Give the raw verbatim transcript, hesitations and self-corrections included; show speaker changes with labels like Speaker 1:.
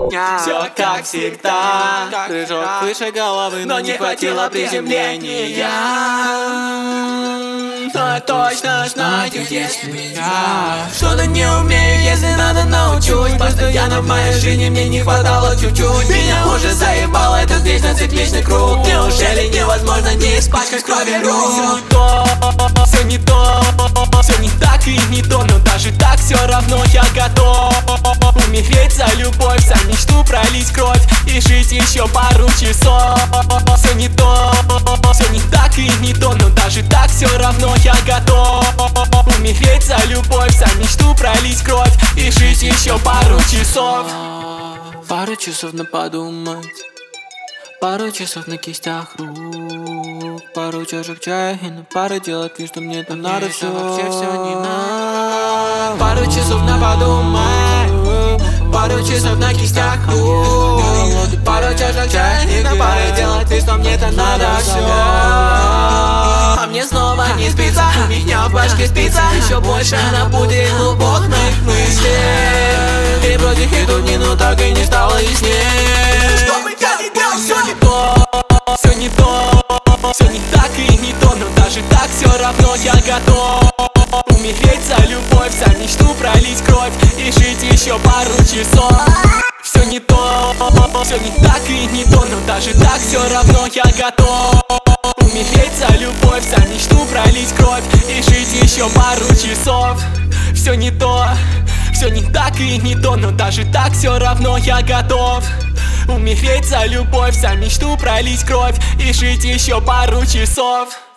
Speaker 1: Все как всегда, прыжок выше головы, но не хватило приземления. Но я точно знаю, если я что-то не умею, если надо научусь. Постоянно в моей жизни мне не хватало чуть-чуть. Меня уже заебало этот вечно цикличный круг. Неужели невозможно не испачкать крови рук? Все не то, все не то, все не так и не то, но даже так все равно я готов умереть за любовь, за мечту пролить кровь и жить еще пару часов. Все не то, все не так и не то, но даже так все равно я готов умереть за любовь, за мечту пролить кровь и жить еще пару часов. Пару часов на подумать, пару часов на кистях рук, пару чашек чая и на пару делать вид, что мне там надо все. Вообще все не надо. Пару часов на подумать, пару часов на кистях рук, пару чашек чая и на пару делать вид, что мне там надо все. А мне снова не спится, у меня в башке спится еще больше на пути глубоких мыслей. И вроде и тут дни, но так и не стало яснее. Что бы я ни делал, все не то, все не то, все не так и не то, но даже так все равно я готов умереть за любовь, за мечту пролить кровь и жить еще пару часов. Все не то, все не так и не то, но даже так все равно я готов умереть за любовь, за мечту пролить кровь и жить еще пару часов. Все не то, все не так и не то, но даже так все равно я готов умереть за любовь, за мечту пролить кровь и жить еще пару часов.